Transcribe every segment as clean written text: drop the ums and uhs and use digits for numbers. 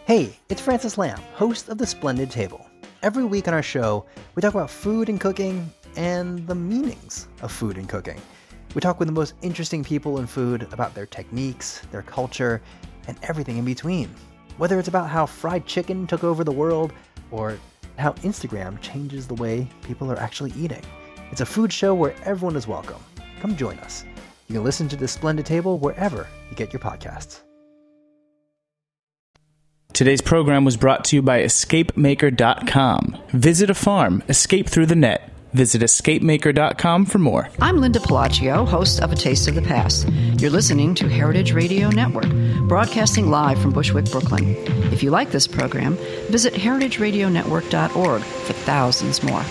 Hey, it's Francis Lamb, host of The Splendid Table. Every week on our show, we talk about food and cooking and the meanings of food and cooking. We talk with the most interesting people in food about their techniques, their culture, and everything in between. Whether it's about how fried chicken took over the world or how Instagram changes the way people are actually eating. It's a food show where everyone is welcome. Come join us. You can listen to The Splendid Table wherever you get your podcasts. Today's program was brought to you by EscapeMaker.com. Visit a farm, escape through the net. Visit EscapeMaker.com for more. I'm Linda Pelaccio, host of A Taste of the Past. You're listening to Heritage Radio Network, broadcasting live from Bushwick, Brooklyn. If you like this program, visit heritageradionetwork.org for thousands more.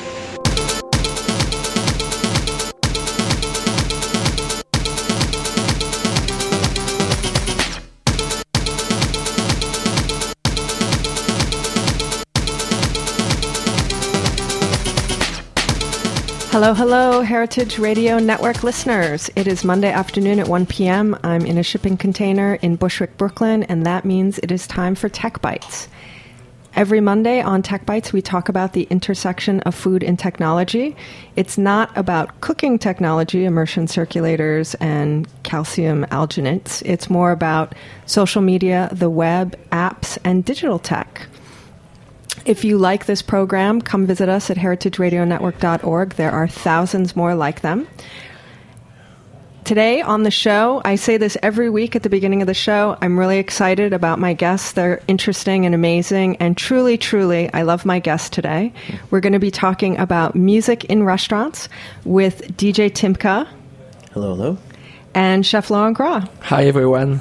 Hello, hello, Heritage Radio Network listeners. It is Monday afternoon at 1 p.m. I'm in a shipping container in Bushwick, Brooklyn, and that means it is time for Tech Bites. Every Monday on Tech Bites, we talk about the intersection of food and technology. It's not about cooking technology, immersion circulators, and calcium alginates. It's more about social media, the web, apps, and digital tech. If you like this program, come visit us at heritageradionetwork.org. There are thousands more like them. Today on the show, I say this every week at the beginning of the show, I'm really excited about my guests. They're interesting and amazing, and truly, truly, I love my guests today. We're going to be talking about music in restaurants with DJ Timka. Hello, hello. And Chef Laurent Gras. Hi, everyone.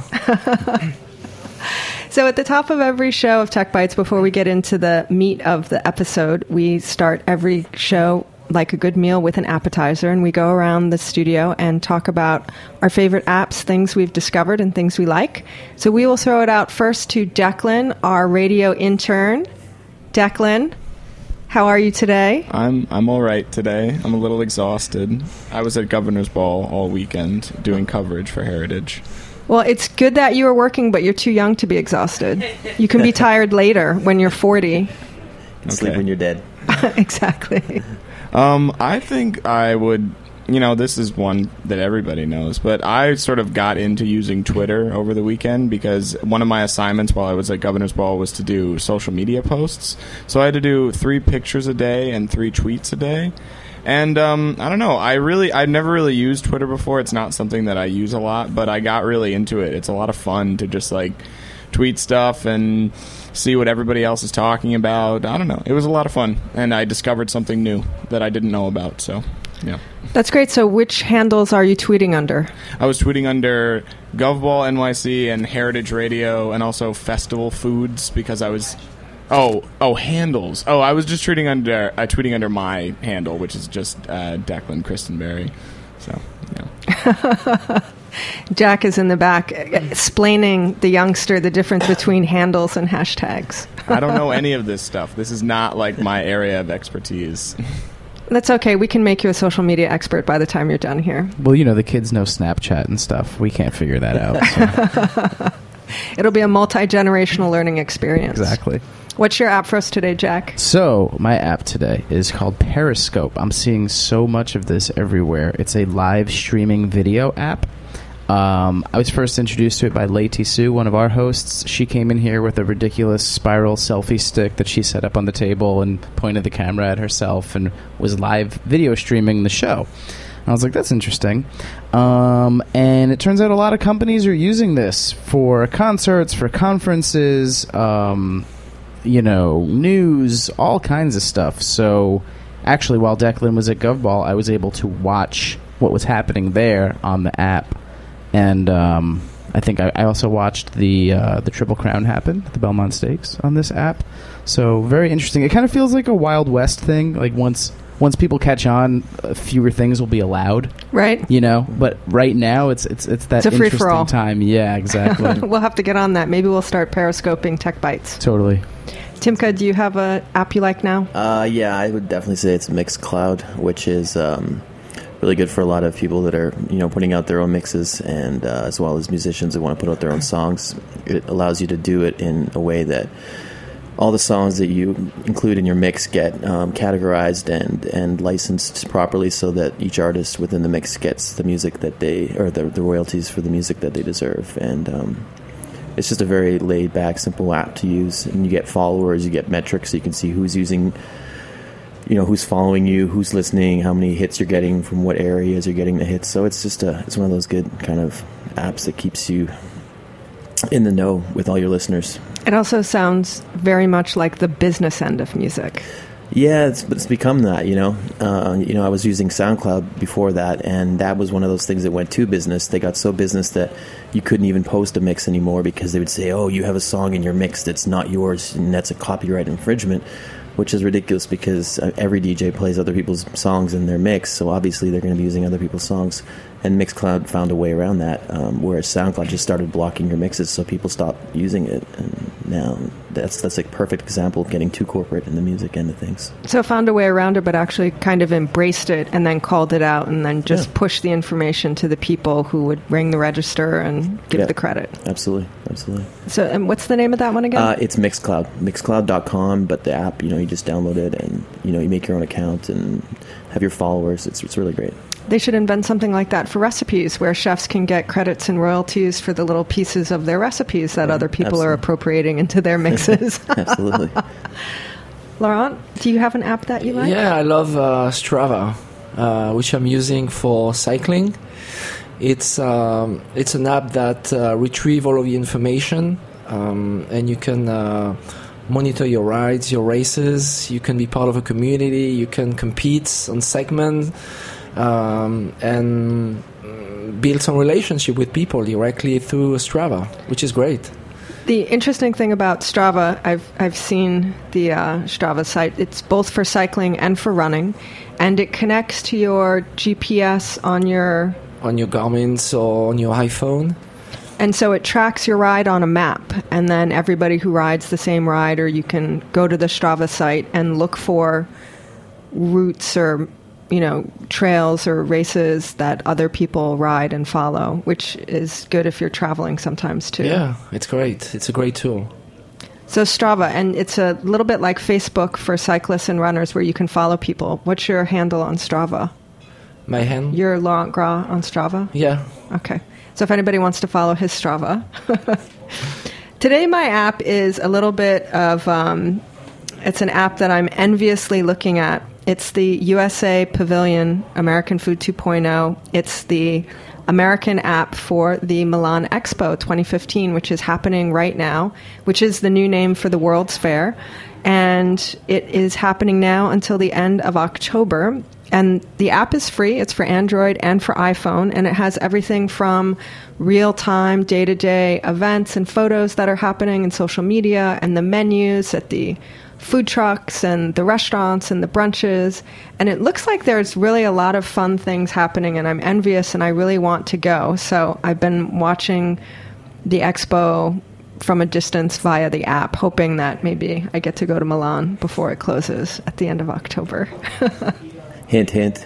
So at the top of every show of Tech Bites, before we get into the meat of the episode, we start every show like a good meal with an appetizer, and we go around the studio and talk about our favorite apps, things we've discovered, and things we like. So we will throw it out first to Declan, our radio intern. Declan, how are you today? I'm all right today. I'm a little exhausted. I was at Governor's Ball all weekend doing coverage for Heritage. Well, it's good that you are working, but you're too young to be exhausted. You can be tired later when you're 40. Sleep when you're dead. Exactly. I think I would, this is one that everybody knows, but I sort of got into using Twitter over the weekend because one of my assignments while I was at Governor's Ball was to do social media posts. So I had to do 3 pictures a day and 3 tweets a day. And I don't know, I've never really used Twitter before. It's not something that I use a lot, but I got really into it. It's a lot of fun to just tweet stuff and see what everybody else is talking about. I don't know. It was a lot of fun, and I discovered something new that I didn't know about, so yeah. That's great. So which handles are you tweeting under? I was tweeting under GovBall NYC and Heritage Radio and also Festival Foods because I was... Oh, handles. Oh, I was just tweeting under my handle, which is just Declan Christenberry. So, yeah. Jack is in the back explaining the youngster the difference between handles and hashtags. I don't know any of this stuff. This is not my area of expertise. That's okay. We can make you a social media expert by the time you're done here. Well, the kids know Snapchat and stuff. We can't figure that out. So. It'll be a multi-generational learning experience. Exactly. What's your app for us today, Jack? So, my app today is called Periscope. I'm seeing so much of this everywhere. It's a live streaming video app. I was first introduced to it by Leti Sue, one of our hosts. She came in here with a ridiculous spiral selfie stick that she set up on the table and pointed the camera at herself and was live video streaming the show. I was like, that's interesting. And it turns out a lot of companies are using this for concerts, for conferences, news, all kinds of stuff. So actually, while Declan was at GovBall, I was able to watch what was happening there on the app. And I think I also watched the Triple Crown happen at the Belmont Stakes on this app. So very interesting. It kind of feels like a Wild West thing. Like once people catch on, fewer things will be allowed. Right. But right now it's that it's a free-for-all time. Yeah, exactly. We'll have to get on that. Maybe we'll start periscoping Tech Bites. Totally. Timka, do you have an app you like now? Yeah, I would definitely say it's Mixcloud, which is really good for a lot of people that are, putting out their own mixes, and as well as musicians that want to put out their own songs. It allows you to do it in a way that all the songs that you include in your mix get categorized and licensed properly, so that each artist within the mix gets the music that the royalties for the music that they deserve. And it's just a very laid back, simple app to use, and you get followers, you get metrics, so you can see who's using, who's following you, who's listening, how many hits you're getting, from what areas you're getting the hits. So it's just it's one of those good kind of apps that keeps you in the know with all your listeners. It also sounds very much like the business end of music. Yeah, it's become that, I was using SoundCloud before that, and that was one of those things that went to business. They got so business that you couldn't even post a mix anymore, because they would say, oh, you have a song in your mix that's not yours, and that's a copyright infringement, which is ridiculous, because every DJ plays other people's songs in their mix, so obviously they're going to be using other people's songs. And Mixcloud found a way around that, whereas SoundCloud just started blocking your mixes, so people stopped using it. And now that's a perfect example of getting too corporate in the music end of things. So found a way around it, but actually kind of embraced it and then called it out, and then just pushed the information to the people who would ring the register and give the credit. Absolutely. So, and what's the name of that one again? It's Mixcloud. Mixcloud.com, but the app, you just download it, and, you make your own account and have your followers. It's really great. They should invent something like that for recipes, where chefs can get credits and royalties for the little pieces of their recipes that other people are appropriating into their mixes. Absolutely. Laurent, do you have an app that you like? Yeah, I love Strava, which I'm using for cycling. It's an app that retrieves all of the information, and you can monitor your rides, your races. You can be part of a community. You can compete on segments. And build some relationship with people directly through Strava, which is great. The interesting thing about Strava, I've seen the Strava site. It's both for cycling and for running, and it connects to your GPS on your Garmin or on your iPhone. And so it tracks your ride on a map, and then everybody who rides the same ride, or you can go to the Strava site and look for routes or trails or races that other people ride and follow, which is good if you're traveling sometimes too. Yeah, it's great. It's a great tool. So Strava, and it's a little bit like Facebook for cyclists and runners, where you can follow people. What's your handle on Strava? My handle? Your Laurent Gras on Strava? Yeah. Okay. So if anybody wants to follow his Strava. Today my app is a little bit of, it's an app that I'm enviously looking at. It's the USA Pavilion American Food 2.0. It's the American app for the Milan Expo 2015, which is happening right now, which is the new name for the World's Fair. And it is happening now until the end of October. And the app is free. It's for Android and for iPhone. And it has everything from real-time, day-to-day events and photos that are happening in social media, and the menus at the food trucks and the restaurants and the brunches. And it looks like there's really a lot of fun things happening, and I'm envious and I really want to go. So I've been watching the expo from a distance via the app, hoping that maybe I get to go to Milan before it closes at the end of October. Hint, hint.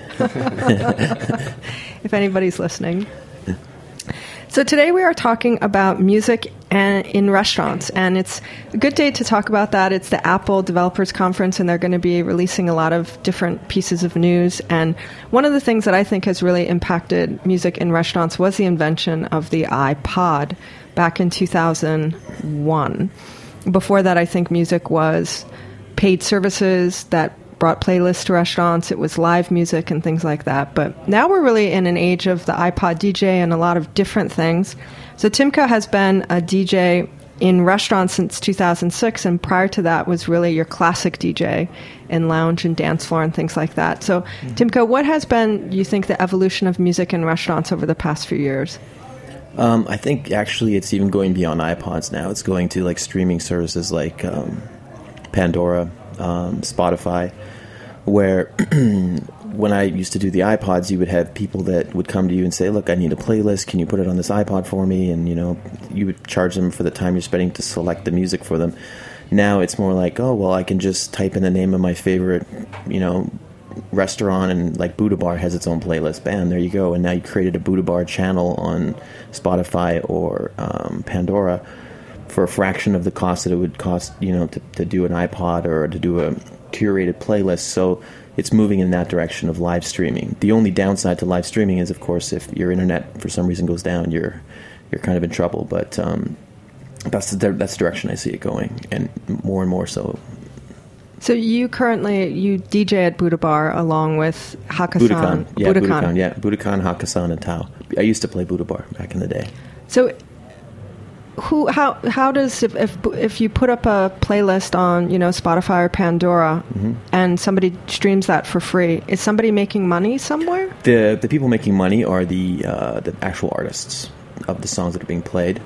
If anybody's listening. So today we are talking about music in restaurants, and it's a good day to talk about that. It's the Apple Developers Conference, and they're going to be releasing a lot of different pieces of news. And one of the things that I think has really impacted music in restaurants was the invention of the iPod back in 2001. Before that, I think music was paid services that brought playlists to restaurants. It was live music and things like that. But now we're really in an age of the iPod DJ and a lot of different things. So Timko has been a DJ in restaurants since 2006, and prior to that was really your classic DJ in lounge and dance floor and things like that. So Timko, what has been, you think, the evolution of music in restaurants over the past few years? I think actually it's even going beyond iPods now. It's going to like streaming services like Pandora, Spotify, where when I used to do the iPods, you would have people that would come to you and say, look, I need a playlist. Can you put it on this iPod for me? And, you would charge them for the time you're spending to select the music for them. Now it's more like, oh, well, I can just type in the name of my favorite, restaurant, and like Buddha Bar has its own playlist. Bam, there you go. And now you created a Buddha Bar channel on Spotify or Pandora for a fraction of the cost that it would cost, to do an iPod or to do a curated playlist. So it's moving in that direction of live streaming. The only downside to live streaming is, of course, if your internet for some reason goes down, you're kind of in trouble. But that's the direction I see it going, and more so. So you DJ at Buddha Bar along with Hakkasan. Budokan, Hakkasan, and Tao. I used to play Buddha Bar back in the day. So how does if you put up a playlist on Spotify or Pandora and somebody streams that for free, is somebody making money somewhere? The people making money are the actual artists of the songs that are being played.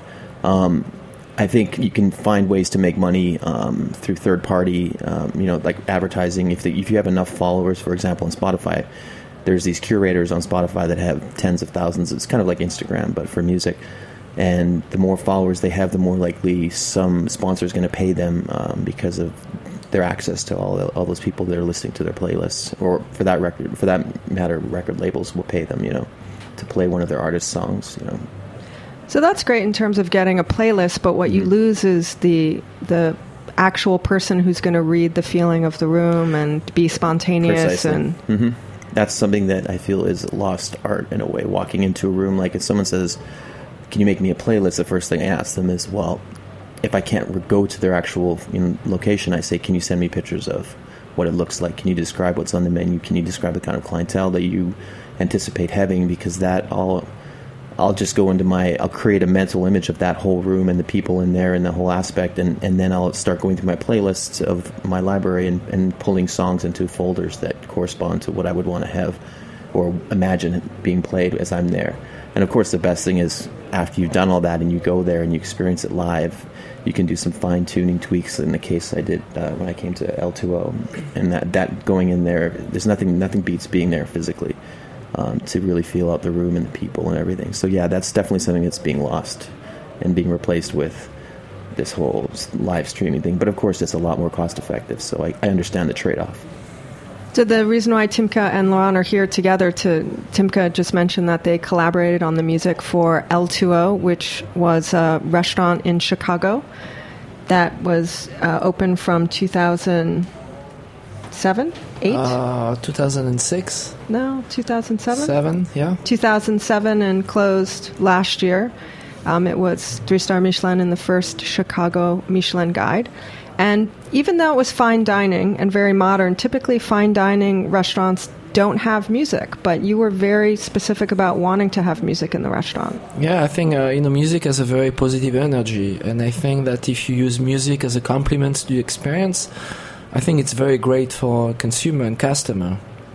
I think you can find ways to make money through third party, like advertising. If you have enough followers, for example, on Spotify, there's these curators on Spotify that have tens of thousands. It's kind of like Instagram, but for music. And the more followers they have, the more likely some sponsor is going to pay them because of their access to all those people that are listening to their playlists. Or for that matter, record labels will pay them, to play one of their artists' songs. So that's great in terms of getting a playlist, but what you lose is the actual person who's going to read the feeling of the room and be spontaneous. Precisely. And that's something that I feel is lost art in a way. Walking into a room, like if someone says, "Can you make me a playlist?" the first thing I ask them is, well, if I can't go to their actual location, I say, "Can you send me pictures of what it looks like? Can you describe what's on the menu? Can you describe the kind of clientele that you anticipate having?" Because I'll just go into I'll create a mental image of that whole room and the people in there and the whole aspect, and then I'll start going through my playlists of my library and pulling songs into folders that correspond to what I would want to have or imagine being played as I'm there. And of course, the best thing is after you've done all that and you go there and you experience it live, you can do some fine-tuning tweaks. In the case I did when I came to L2O, and that going in there, there's nothing beats being there physically. To really feel out the room and the people and everything. So yeah, that's definitely something that's being lost and being replaced with this whole live streaming thing. But of course, it's a lot more cost effective, so I understand the trade-off. So the reason why Timka and Laurent are here together, Timka just mentioned that they collaborated on the music for L2O, which was a restaurant in Chicago that was open from 2007, 8? 2006. No, 2007? 7, yeah. 2007 and closed last year. It was 3-star Michelin in the first Chicago Michelin Guide. And even though it was fine dining and very modern, typically fine dining restaurants don't have music, but you were very specific about wanting to have music in the restaurant. Yeah, I think music has a very positive energy, and I think that if you use music as a complement to the experience, I think it's very great for consumer and customer.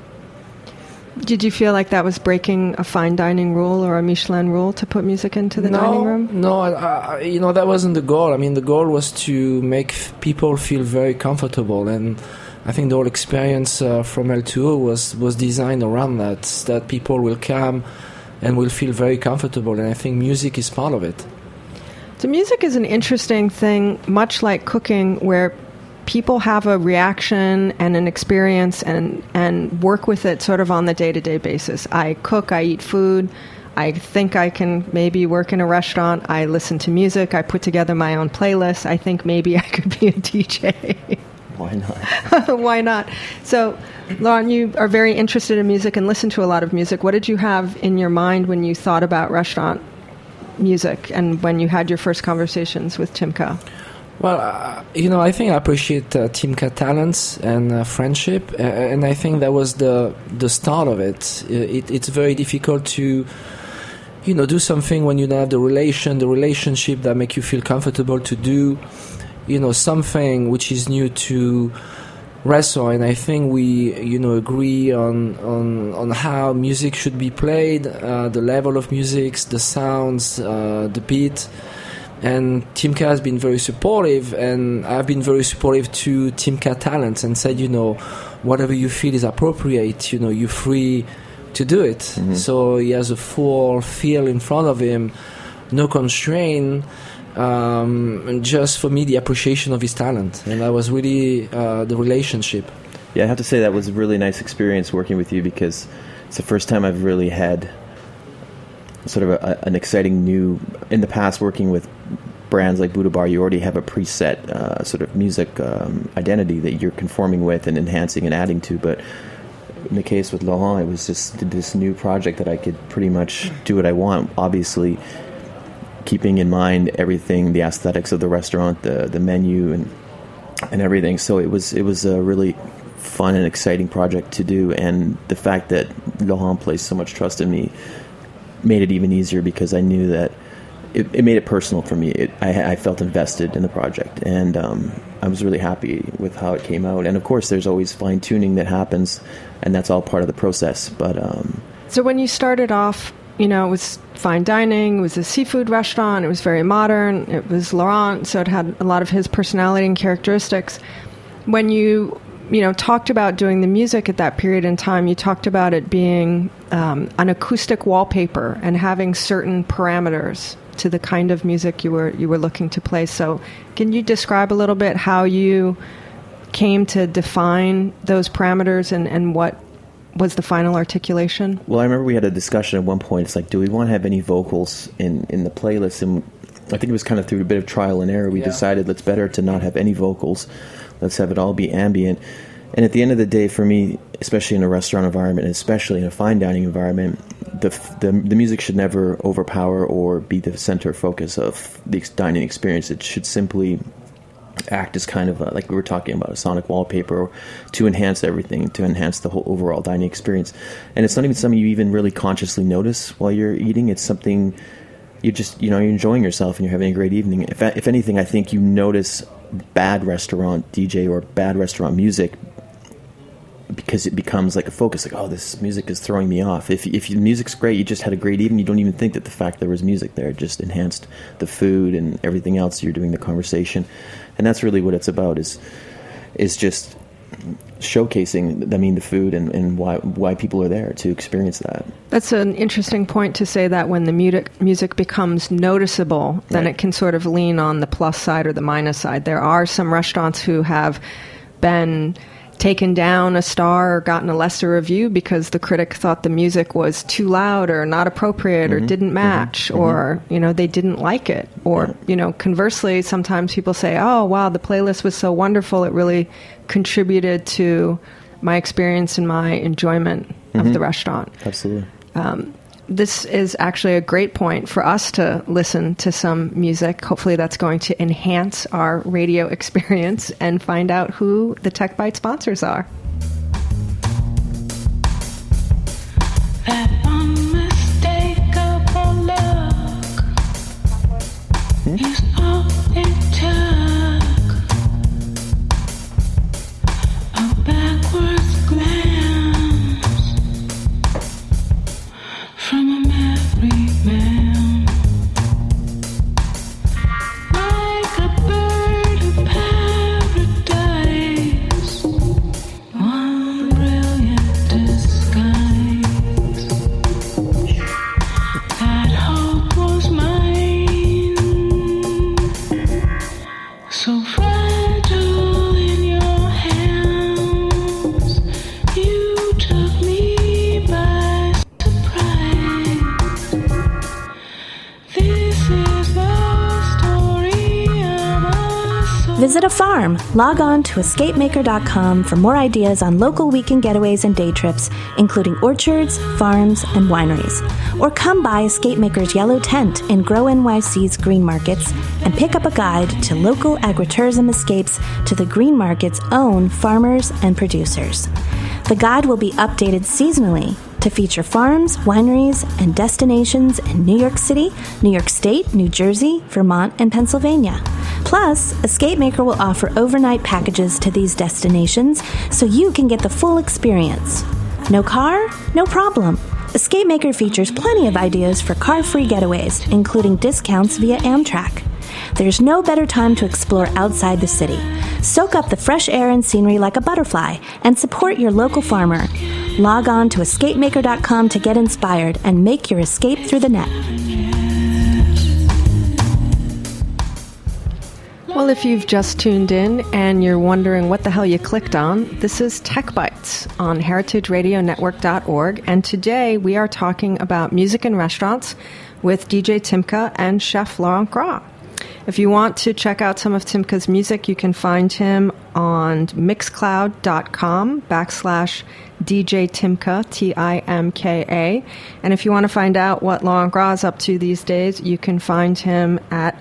Did you feel like that was breaking a fine dining rule or a Michelin rule to put music into the dining room? No, that wasn't the goal. I mean, the goal was to make people feel very comfortable, and I think the whole experience from L2O was designed around that people will come and will feel very comfortable, and I think music is part of it. So music is an interesting thing, much like cooking, where people have a reaction and an experience and work with it sort of on the day-to-day basis. I cook, I eat food, I think I can maybe work in a restaurant, I listen to music, I put together my own playlist, I think maybe I could be a DJ. Why not? Why not? So, Laurent, you are very interested in music and listen to a lot of music. What did you have in your mind when you thought about restaurant music and when you had your first conversations with Timka? Well, I think I appreciate Timka talents and friendship, and I think that was the start of it. It's very difficult to, do something when you don't have the relationship that make you feel comfortable to do, something which is new to Resso, and I think we, agree on how music should be played, the level of music, the sounds, the beat. And Timka has been very supportive, and I've been very supportive to Timka talents and said, whatever you feel is appropriate, you're free to do it. Mm-hmm. So he has a full feel in front of him, no constraint, and just for me, the appreciation of his talent. And that was really the relationship. Yeah, I have to say that was a really nice experience working with you, because it's the first time I've really had sort of an exciting new... In the past, working with brands like Buddha Bar, you already have a preset sort of music identity that you're conforming with and enhancing and adding to, but in the case with Laurent, it was just this new project that I could pretty much do what I want, obviously keeping in mind everything, the aesthetics of the restaurant, the menu, and everything. So it was a really fun and exciting project to do, and the fact that Laurent placed so much trust in me made it even easier, because I knew that it made it personal for me. I felt invested in the project, and I was really happy with how it came out. And of course, there's always fine-tuning that happens, and that's all part of the process. But so when you started off, it was fine dining, it was a seafood restaurant, it was very modern, it was Laurent, so it had a lot of his personality and characteristics. When you talked about doing the music at that period in time, you talked about it being an acoustic wallpaper and having certain parameters to the kind of music you were looking to play. So can you describe a little bit how you came to define those parameters and what was the final articulation? Well, I remember we had a discussion at one point. It's like, do we want to have any vocals in the playlist? And I think it was kind of through a bit of trial and error. We decided it's better to not have any vocals. Let's have it all be ambient. And at the end of the day, for me, especially in a restaurant environment, and especially in a fine dining environment, the music should never overpower or be the center focus of the dining experience. It should simply act as kind of like we were talking about, a sonic wallpaper to enhance everything, to enhance the whole overall dining experience. And it's not even something you even really consciously notice while you're eating. It's something you just, you're enjoying yourself and you're having a great evening. If anything, I think you notice bad restaurant DJ or bad restaurant music because it becomes like a focus, like, oh, this music is throwing me off. If the music's great, you just had a great evening, you don't even think that the fact there was music there just enhanced the food and everything else. You're doing the conversation, and that's really what it's about, is just showcasing, the food and why people are there to experience that. That's an interesting point to say, that when the music becomes noticeable, then it can sort of lean on the plus side or the minus side. There are some restaurants who have been taken down a star or gotten a lesser review because the critic thought the music was too loud or not appropriate or didn't match or, they didn't like it. Or, conversely, sometimes people say, oh, wow, the playlist was so wonderful. It really contributed to my experience and my enjoyment of the restaurant. Absolutely. This is actually a great point for us to listen to some music. Hopefully that's going to enhance our radio experience and find out who the Tech Bite sponsors are. That unmistakable look is all it took. A backwards glance from a married man, like a bird of paradise, one brilliant disguise. That hope was mine, so fragile in your hands, you took me by surprise. This is the story of a soul. Visit a farm. Log on to escapemaker.com for more ideas on local weekend getaways and day trips, including orchards, farms, and wineries. Or come by Escape Maker's yellow tent in Grow NYC's green markets and pick up a guide to local agritourism escapes to the green market's own farmers and producers. The guide will be updated seasonally to feature farms, wineries, and destinations in New York City, New York State, New Jersey, Vermont, and Pennsylvania. Plus, Escape Maker will offer overnight packages to these destinations so you can get the full experience. No car? No problem. Escape Maker features plenty of ideas for car-free getaways, including discounts via Amtrak. There's no better time to explore outside the city. Soak up the fresh air and scenery like a butterfly and support your local farmer. Log on to escapemaker.com to get inspired and make your escape through the net. Well, if you've just tuned in and you're wondering what the hell you clicked on, this is Tech Bites on heritageradionetwork.org, and today we are talking about music in restaurants with DJ Timka and Chef Laurent Gras. If you want to check out some of Timka's music, you can find him on mixcloud.com/DJ Timka, Timka. And if you want to find out what Laurent Gras is up to these days, you can find him at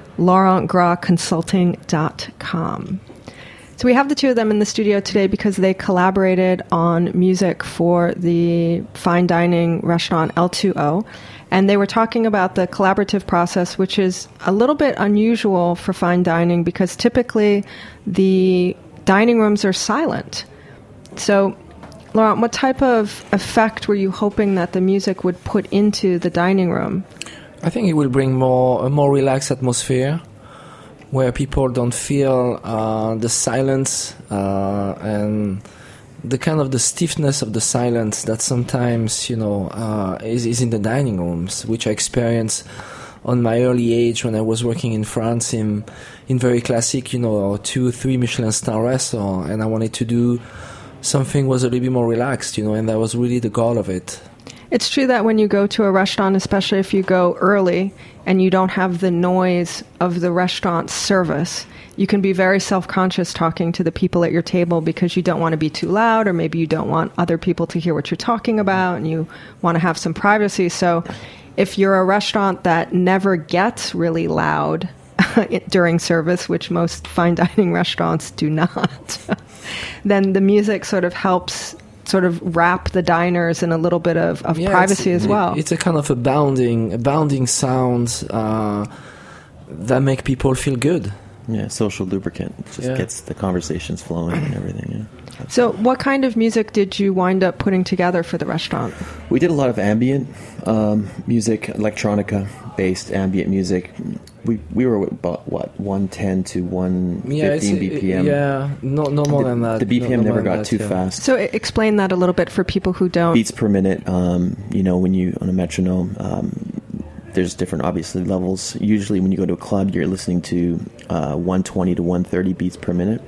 laurentgrasconsulting.com. So we have the two of them in the studio today because they collaborated on music for the fine dining restaurant L2O. And they were talking about the collaborative process, which is a little bit unusual for fine dining because typically the dining rooms are silent. So, Laurent, what type of effect were you hoping that the music would put into the dining room? I think it will bring a more relaxed atmosphere where people don't feel the silence and the kind of the stiffness of the silence that sometimes, is in the dining rooms, which I experienced on my early age when I was working in France in very classic, 2-3 Michelin star restaurant, and I wanted to do something was a little bit more relaxed, and that was really the goal of it. It's true that when you go to a restaurant, especially if you go early and you don't have the noise of the restaurant service, you can be very self-conscious talking to the people at your table because you don't want to be too loud, or maybe you don't want other people to hear what you're talking about and you want to have some privacy. So if you're a restaurant that never gets really loud during service, which most fine dining restaurants do not, then the music sort of helps sort of wrap the diners in a little bit of privacy as well. It's a kind of a bounding sound that make people feel good. Yeah, social lubricant. It just gets the conversations flowing and everything. Yeah. So what kind of music did you wind up putting together for the restaurant? We did a lot of ambient music, electronica-based ambient music. We were about, 110 to 115 BPM. Yeah, no more than that. The BPM never got too fast. So explain that a little bit for people who don't. Beats per minute, when you, on a metronome, there's different, obviously, levels. Usually when you go to a club, you're listening to 120 to 130 beats per minute.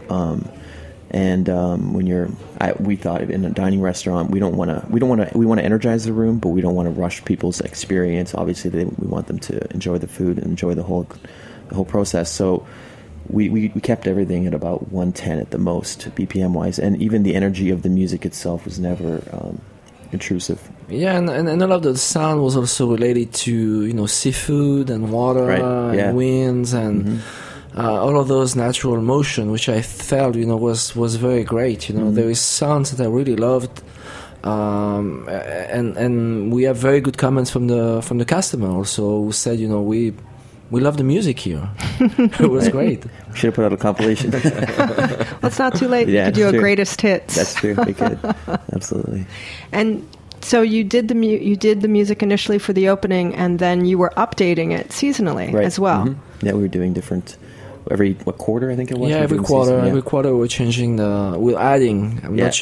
We thought in a dining restaurant, we want to energize the room, but we don't want to rush people's experience. Obviously, we want them to enjoy the food and enjoy the whole process. So we kept everything at about 110 at the most, BPM wise, and even the energy of the music itself was never intrusive. Yeah, and a lot of the sound was also related to seafood and water and winds and. All of those natural motion, which I felt, was very great. There is sounds that I really loved, and we have very good comments from the customer also, who said, we love the music here. It was great. We should have put out a compilation. Well, it's not too late. You could do a greatest hits. That's true. We could. Absolutely. And so you did the music initially for the opening, and then you were updating it seasonally as well. Mm-hmm. Yeah, we were doing different. Every quarter, I think it was. Yeah, every quarter. Every quarter, we're changing adding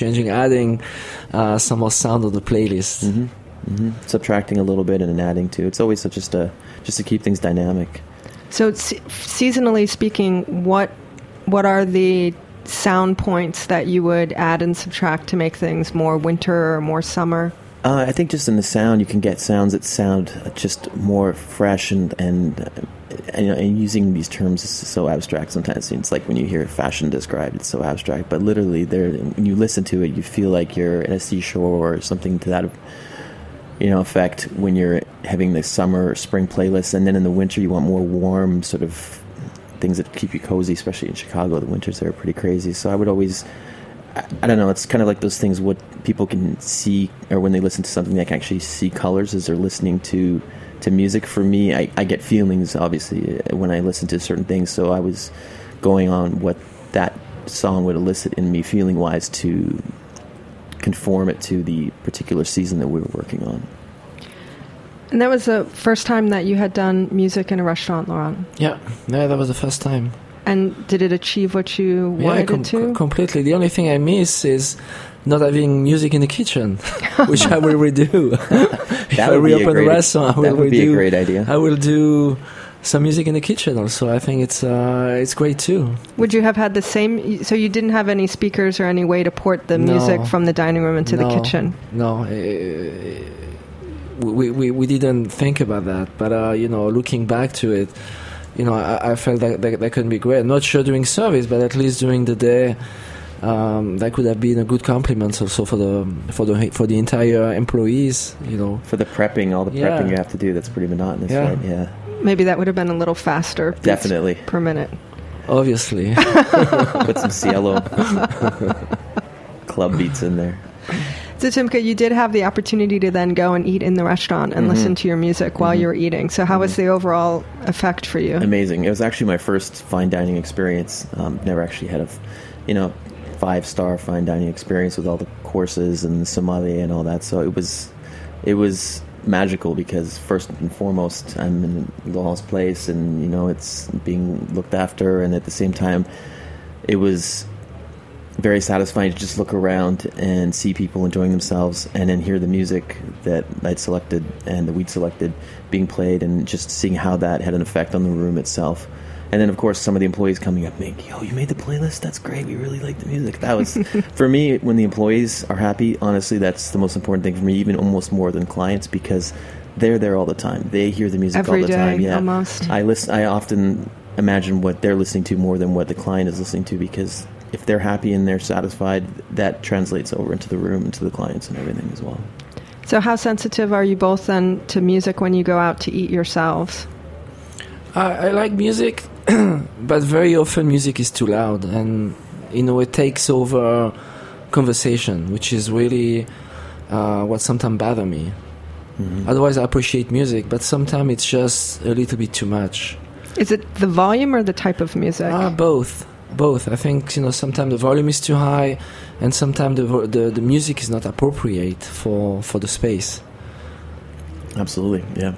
some more sound of the playlist. Mm-hmm. Mm-hmm. Subtracting a little bit and then adding to. It's always just to keep things dynamic. So, seasonally speaking, what are the sound points that you would add and subtract to make things more winter or more summer? I think just in the sound, you can get sounds that sound just more fresh and using these terms is so abstract sometimes. It's like when you hear fashion described, it's so abstract. But literally, when you listen to it, you feel like you're in a seashore or something to that, effect when you're having the summer or spring playlist. And then in the winter, you want more warm sort of things that keep you cozy, especially in Chicago. The winters are pretty crazy. So I would always... I don't know, it's kind of like those things what people can see, or when they listen to something they can actually see colors as they're listening to music. For me, I get feelings, obviously, when I listen to certain things, so I was going on what that song would elicit in me feeling-wise to conform it to the particular season that we were working on. And that was the first time that you had done music in a restaurant, Laurent? Yeah, that was the first time. And did it achieve what you wanted it to? Completely. The only thing I miss is not having music in the kitchen, which I will redo. If I reopen the restaurant, that would be a great idea. I will do some music in the kitchen also. I think it's great too. Would you have had the same? So you didn't have any speakers or any way to port the music from the dining room into the kitchen? No, we didn't think about that. But looking back to it, I felt that could be great. I'm not sure during service, but at least during the day, that could have been a good compliment also for the entire employees. For the prepping, all the prepping you have to do, that's pretty monotonous, right? Yeah. Maybe that would have been a little faster. Definitely. Per minute. Obviously. Put some Cielo club beats in there. So, Timka, you did have the opportunity to then go and eat in the restaurant and listen to your music while you were eating. So how was the overall effect for you? Amazing. It was actually my first fine dining experience. Never actually had a 5-star fine dining experience with all the courses and the sommelier and all that. So it was magical because first and foremost I'm in Laurent's place and it's being looked after, and at the same time it was very satisfying to just look around and see people enjoying themselves and then hear the music that I'd selected and that we'd selected being played, and just seeing how that had an effect on the room itself. And then, of course, some of the employees coming up and yo, you made the playlist? That's great. We really like the music. That was, for me, when the employees are happy, honestly, that's the most important thing for me, even almost more than clients, because they're there all the time. They hear the music every all the time. Yeah. Almost. I often imagine what they're listening to more than what the client is listening to, because if they're happy and they're satisfied, that translates over into the room, into the clients and everything as well. So how sensitive are you both then to music when you go out to eat yourselves? I like music, but very often music is too loud, and it takes over conversation, which is really what sometimes bothers me. Otherwise, I appreciate music, but sometimes it's just a little bit too much. Is it the volume or the type of music? Both. I think sometimes the volume is too high, and sometimes the music is not appropriate for the space. Absolutely, yeah.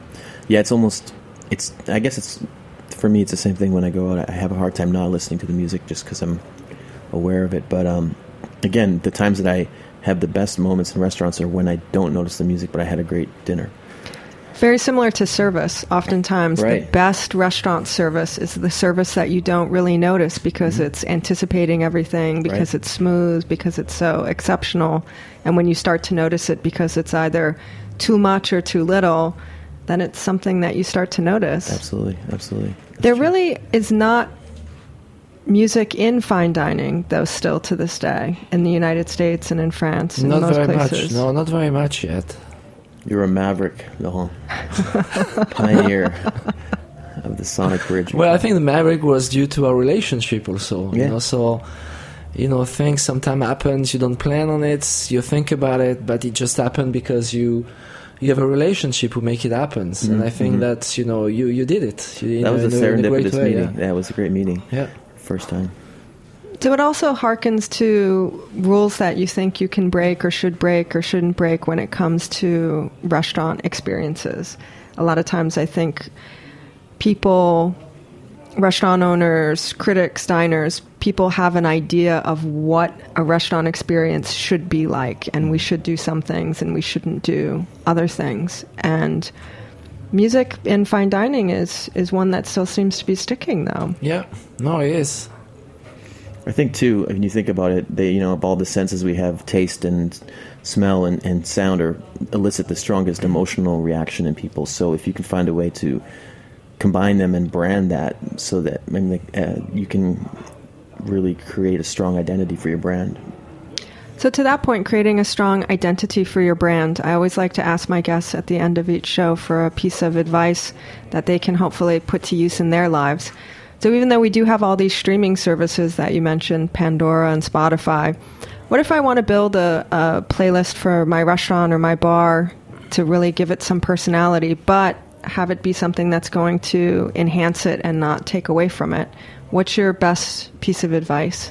I guess for me, it's the same thing when I go out. I have a hard time not listening to the music just because I'm aware of it. But again, the times that I have the best moments in restaurants are when I don't notice the music, but I had a great dinner. Very similar to service. Oftentimes, Right. The best restaurant service is the service that you don't really notice because it's anticipating everything, because it's smooth, because it's so exceptional. And when you start to notice it because it's either too much or too little, then it's something that you start to notice. Absolutely. There really is not music in fine dining, though, still to this day, in the United States and in France, and Not most very places. much. No, not very much yet. You're a maverick, Laurent. Pioneer of the sonic bridge. Well, I think the maverick was due to our relationship also. Yeah. Things sometimes happens, you don't plan on it, you think about it, but it just happened because you have a relationship who make it happen. And I think that, you did it. That was a serendipitous way, meeting. Yeah, it was a great meeting. Yeah. First time. So it also harkens to rules that you think you can break or shouldn't break when it comes to restaurant experiences. A lot of times I think people, restaurant owners, critics, diners, people have an idea of what a restaurant experience should be like, and we should do some things and we shouldn't do other things. And music in fine dining is one that still seems to be sticking, though. Yeah, no, it is. I think, too, when you think about it, of all the senses we have, taste and smell and sound elicit the strongest emotional reaction in people. So if you can find a way to combine them and brand that so that you can really create a strong identity for your brand. So to that point, creating a strong identity for your brand, I always like to ask my guests at the end of each show for a piece of advice that they can hopefully put to use in their lives. So even though we do have all these streaming services that you mentioned, Pandora and Spotify, what if I want to build a playlist for my restaurant or my bar to really give it some personality, but have it be something that's going to enhance it and not take away from it? What's your best piece of advice?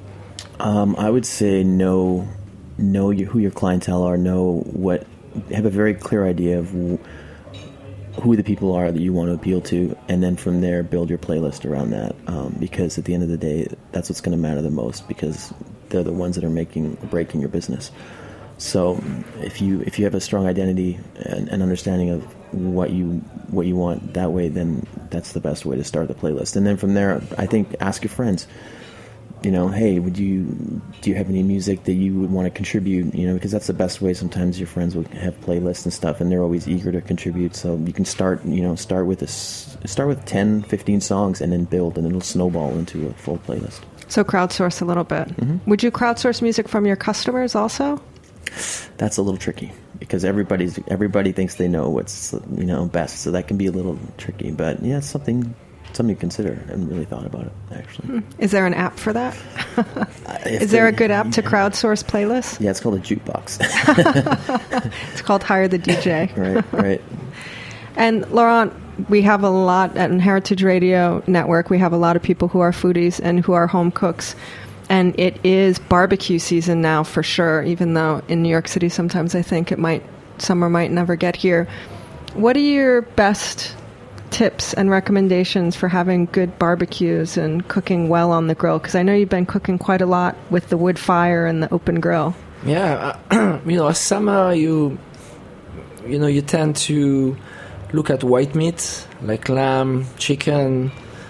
I would say know who your clientele are, have a very clear idea of who the people are that you want to appeal to, and then from there build your playlist around that, because at the end of the day, that's what's going to matter the most, because they're the ones that are making or breaking your business. So if you have a strong identity and understanding of what you want that way, then that's the best way to start the playlist. And then from there, I think ask your friends. Hey, do you have any music that you would want to contribute? Because that's the best way. Sometimes your friends will have playlists and stuff, and they're always eager to contribute. So you can start with 10, 15 songs, and then build, and it'll snowball into a full playlist. So crowdsource a little bit. Mm-hmm. Would you crowdsource music from your customers also? That's a little tricky because everybody thinks they know what's best, so that can be a little tricky. But yeah, it's something to consider. I haven't really thought about it, actually. Is there an app for that? Is there a good app to crowdsource playlists? Yeah, it's called a jukebox. It's called Hire the DJ. Right. And Laurent, we have a lot at Heritage Radio Network. We have a lot of people who are foodies and who are home cooks. And it is barbecue season now for sure, even though in New York City sometimes I think summer might never get here. What are your best tips and recommendations for having good barbecues and cooking well on the grill? Because I know you've been cooking quite a lot with the wood fire and the open grill. Yeah, summer you tend to look at white meat like lamb, chicken,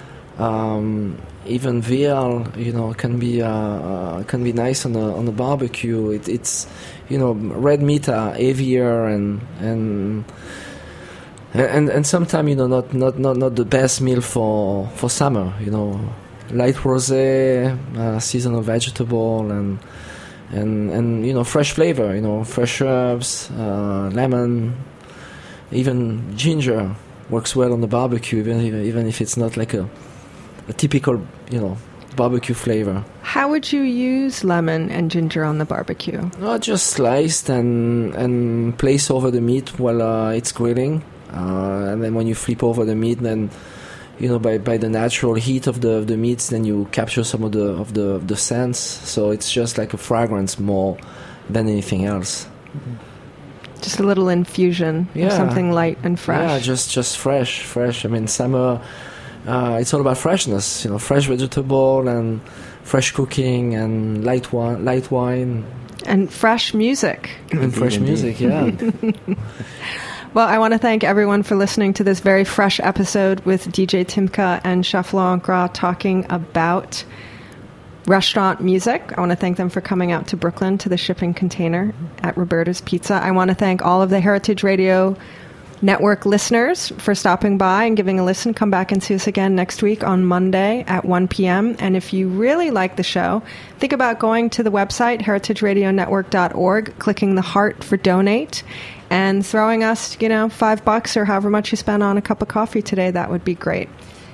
even veal. Can be nice on the barbecue. It's red meat are heavier and sometimes not the best meal for summer. Light rosé, seasonal vegetable, and fresh flavor. Fresh herbs, lemon, even ginger works well on the barbecue, even if it's not like a typical barbecue flavor. How would you use lemon and ginger on the barbecue? Just sliced and place over the meat while it's grilling. And then when you flip over the meat, then by the natural heat of the meats, then you capture some of the scents. So it's just like a fragrance more than anything else. Just a little infusion of something light and fresh. Yeah, just fresh. I mean, summer, it's all about freshness. Fresh vegetable and fresh cooking and light wine and fresh music. And fresh music, yeah. Well, I want to thank everyone for listening to this very fresh episode with DJ Timka and Chef Laurent Gras talking about restaurant music. I want to thank them for coming out to Brooklyn to the shipping container at Roberta's Pizza. I want to thank all of the Heritage Radio Network listeners for stopping by and giving a listen. Come back and see us again next week on Monday at 1 p.m. And if you really like the show, think about going to the website, heritageradionetwork.org, clicking the heart for donate, and throwing us, $5 or however much you spend on a cup of coffee today. That would be great.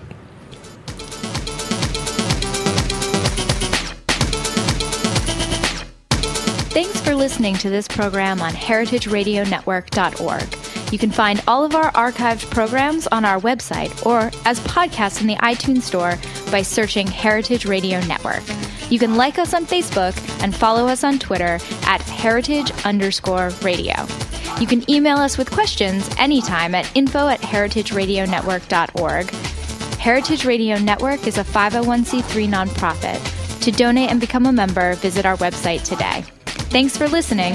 Thanks for listening to this program on heritageradionetwork.org. You can find all of our archived programs on our website or as podcasts in the iTunes Store by searching Heritage Radio Network. You can like us on Facebook and follow us on Twitter at heritage_radio. You can email us with questions anytime at info@heritageradionetwork.org. Heritage Radio Network is a 501c3 nonprofit. To donate and become a member, visit our website today. Thanks for listening.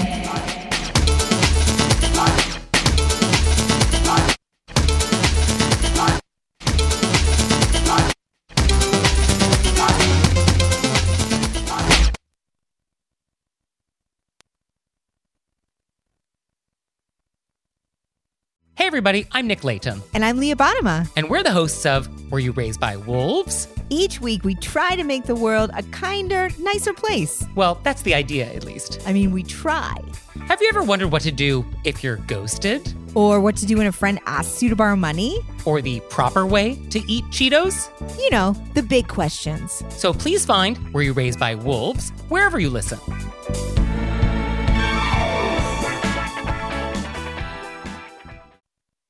Hey everybody, I'm Nick Layton. And I'm Leah Bottima. And we're the hosts of Were You Raised by Wolves? Each week we try to make the world a kinder, nicer place. Well, that's the idea, at least. I mean, we try. Have you ever wondered what to do if you're ghosted? Or what to do when a friend asks you to borrow money? Or the proper way to eat Cheetos? You know, the big questions. So please find Were You Raised by Wolves wherever you listen.